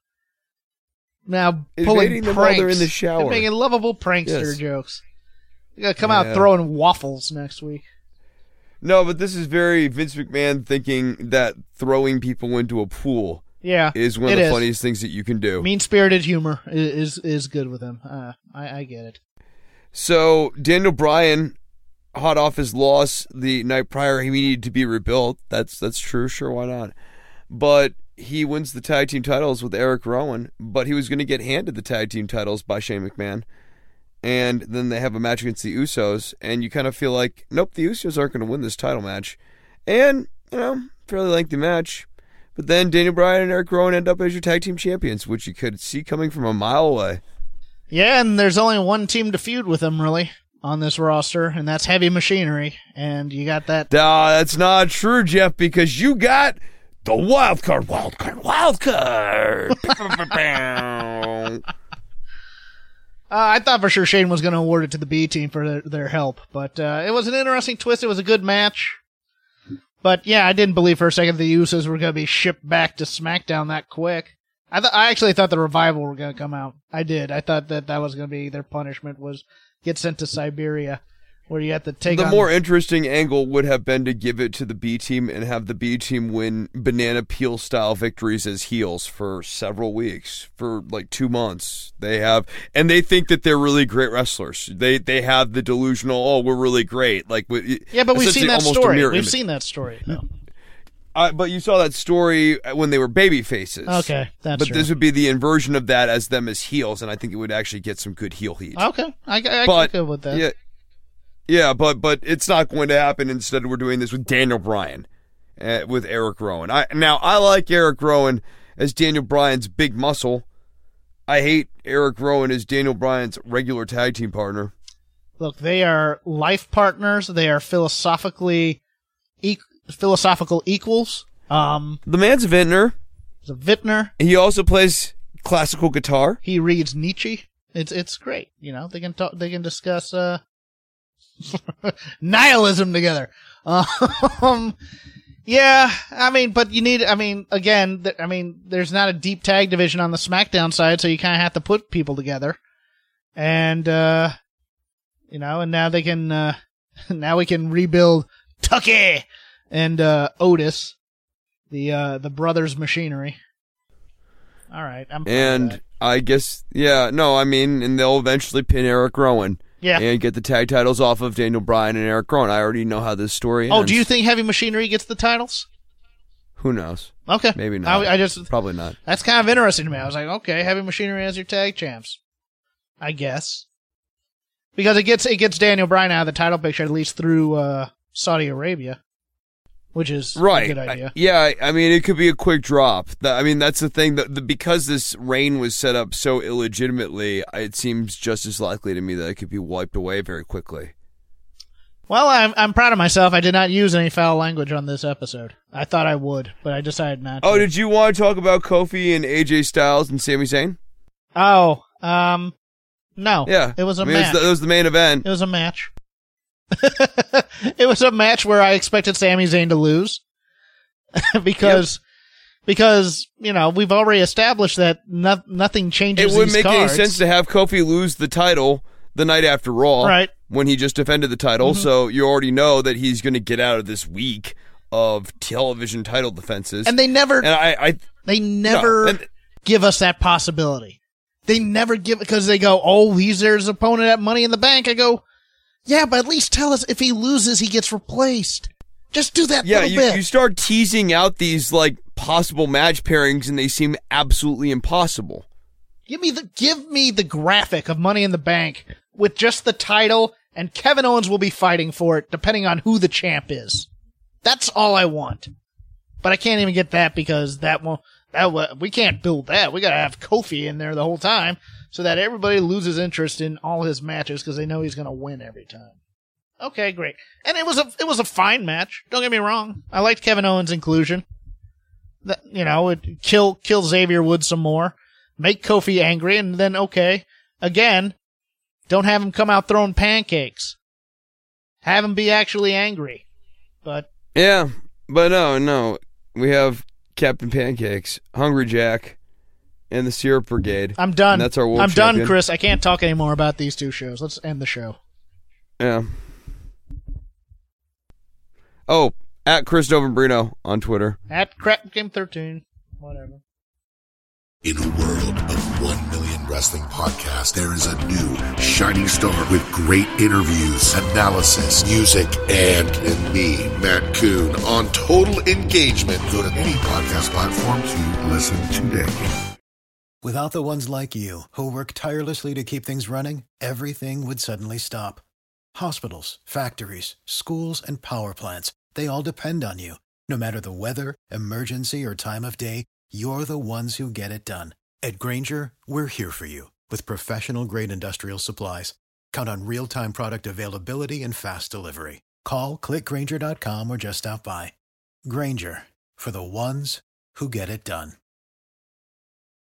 now pulling Invading them pranks. while they're in the shower. They're making lovable prankster Yes. jokes. They gotta come Yeah. out throwing waffles next week. No, but this is very Vince McMahon thinking that throwing people into a pool Yeah, is one of it the is. funniest things that you can do. Mean spirited humor is, is is good with him. Uh, I I get it. So Daniel Bryan, hot off his loss the night prior, he needed to be rebuilt. That's that's true. Sure, why not? But he wins the tag team titles with Eric Rowan. But he was going to get handed the tag team titles by Shane McMahon, and then they have a match against the Usos, and you kind of feel like, nope, the Usos aren't going to win this title match. And you know, fairly lengthy match. But then Daniel Bryan and Eric Rowan end up as your tag team champions, which you could see coming from a mile away. Yeah, and there's only one team to feud with them, really, on this roster, and that's Heavy Machinery. And you got that. Nah, that's not true, Jeff, because you got the wild card, wild card, wild card. Uh, I thought for sure Shane was going to award it to the B team for their, their help, but uh, it was an interesting twist. It was a good match. But yeah, I didn't believe for a second the Usos were going to be shipped back to SmackDown that quick. I th- I actually thought the Revival were going to come out. I did. I thought that that was going to be their punishment, was get sent to Siberia, where you have to take The on... more interesting angle would have been to give it to the B team and have the B team win banana peel style victories as heels for several weeks, for like two months. They have, and they think that they're really great wrestlers. They they have the delusional, oh, we're really great. Like, Yeah, but we've seen essentially that almost a story. mirror We've image. seen that story, though. Uh, but you saw that story when they were baby faces. Okay, that's But true. this would be the inversion of that as them as heels, and I think it would actually get some good heel heat. Okay, I, I, I but can go with that. yeah, yeah, but but it's not going to happen. Instead, we're doing this with Daniel Bryan, uh, with Eric Rowan. I now I like Eric Rowan as Daniel Bryan's big muscle. I hate Eric Rowan as Daniel Bryan's regular tag team partner. Look, they are life partners. They are philosophically e- philosophical equals. Um, The man's a vintner. he's a vintner. He also plays classical guitar. He reads Nietzsche. It's it's great. You know, they can talk. They can discuss uh, nihilism together. Um, yeah, I mean, but you need. I mean, again, th- I mean, there's not a deep tag division on the SmackDown side, so you kind of have to put people together. And uh, you know, and now they can. Uh, now we can rebuild Tucky and uh, Otis, the uh, the brothers' machinery. All right, I'm fine with And that. I guess, yeah, no, I mean, and they'll eventually pin Eric Rowan. Yeah. And get the tag titles off of Daniel Bryan and Eric Rowan. I already know how this story ends. Oh, do you think Heavy Machinery gets the titles? Who knows? Okay. Maybe not. I, I just Probably not. that's kind of interesting to me. I was like, okay, Heavy Machinery as your tag champs, I guess, because it gets it gets Daniel Bryan out of the title picture at least through uh, Saudi Arabia. which is right. a good idea. I, yeah, I mean, it could be a quick drop. The, I mean, that's the thing. that the, Because this reign was set up so illegitimately, it seems just as likely to me that it could be wiped away very quickly. Well, I'm I'm proud of myself. I did not use any foul language on this episode. I thought I would, but I decided not to. Oh, did you want to talk about Kofi and A J Styles and Sami Zayn? Oh, um, no. Yeah. It was a I mean, match. It was, the, it was the main event. It was a match. It was a match where I expected Sami Zayn to lose. because, yep. because, you know, we've already established that no, nothing changes It wouldn't these make cards. any sense to have Kofi lose the title the night after Raw. Right. When he just defended the title, Mm-hmm. so you already know that he's going to get out of this week of television title defenses. And they never, and I, I they never no, and, give us that possibility. They never give, because they go, oh, he's their opponent at Money in the Bank. I go, yeah, but at least tell us if he loses, he gets replaced. Just do that yeah, little you, bit. you start teasing out these like possible match pairings, and they seem absolutely impossible. Give me the give me the graphic of Money in the Bank with just the title, and Kevin Owens will be fighting for it, depending on who the champ is. That's all I want. But I can't even get that because that won't. That we can't build that. We gotta have Kofi in there the whole time so that everybody loses interest in all his matches because they know he's gonna win every time. Okay, great. And it was a it was a fine match. Don't get me wrong. I liked Kevin Owens' inclusion. That, you know, it kill kill Xavier Woods some more. Make Kofi angry, and then, okay, again, don't have him come out throwing pancakes. Have him be actually angry. But yeah, but no, no. We have Captain Pancakes, Hungry Jack, and the Syrup Brigade. I'm done. And that's our world I'm champion. done, Chris. I can't talk anymore about these two shows. Let's end the show. Yeah. Oh, at Chris Novembrino on Twitter. At Crap Game thirteen. Whatever. In a world of one million wrestling podcasts, there is a new shining star with great interviews, analysis, music, and, and me, Matt Coon, on total engagement. Go to any podcast platform to listen today. Without the ones like you, who work tirelessly to keep things running, everything would suddenly stop. Hospitals, factories, schools, and power plants, they all depend on you. No matter the weather, emergency, or time of day, you're the ones who get it done. At Grainger, we're here for you with professional-grade industrial supplies. Count on real-time product availability and fast delivery. Call, click Grainger dot com, or just stop by. Grainger, for the ones who get it done.